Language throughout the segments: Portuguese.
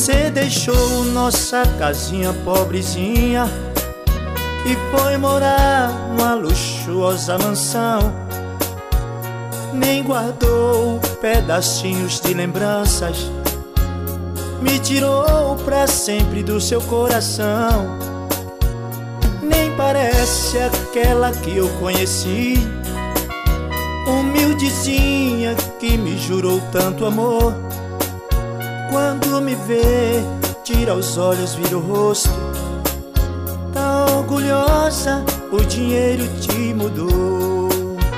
Você deixou nossa casinha pobrezinha e foi morar numa luxuosa mansão. Nem guardou pedacinhos de lembranças, me tirou pra sempre do seu coração. Nem parece aquela que eu conheci, humildezinha que me jurou tanto amor. Quando me vê, tira os olhos, vira o rosto. Tá orgulhosa, o dinheiro te mudou.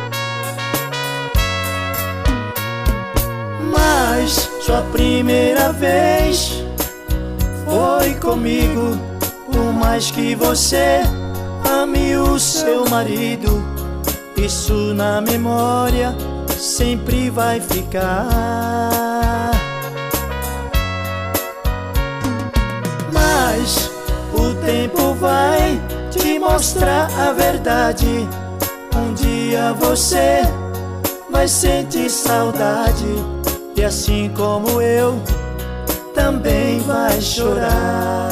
Mas sua primeira vez foi comigo. Por mais que você ame o seu marido, isso na memória sempre vai ficar. Mas o tempo vai te mostrar a verdade. Um dia você vai sentir saudade, e assim como eu, também vai chorar.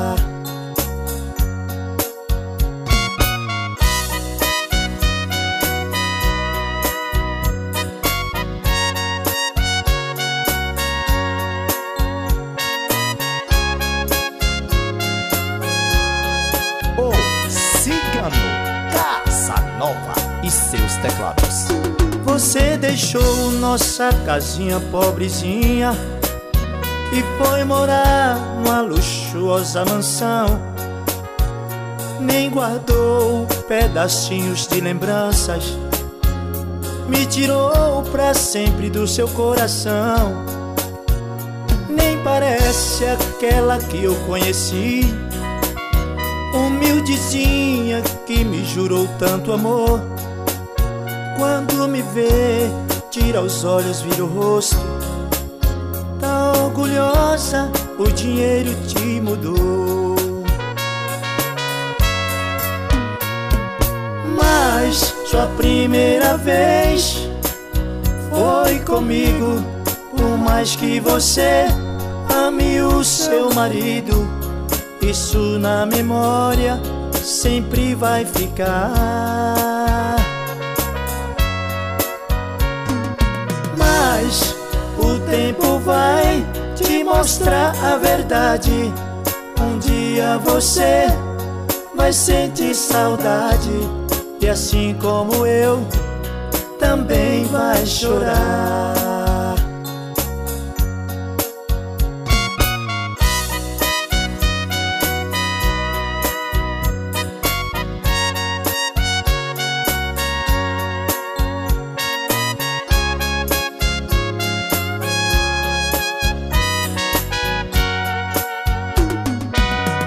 Casanova e seus teclados. Você deixou nossa casinha pobrezinha e foi morar numa luxuosa mansão. Nem guardou pedacinhos de lembranças, me tirou pra sempre do seu coração. Nem parece aquela que eu conheci, humildezinha que me jurou tanto amor. Quando me vê, tira os olhos, vira o rosto. Tá orgulhosa, o dinheiro te mudou. Mas sua primeira vez foi comigo. Por mais que você ame o seu marido, isso na memória sempre vai ficar. Mas o tempo vai te mostrar a verdade. Um dia você vai sentir saudade, e assim como eu, também vai chorar.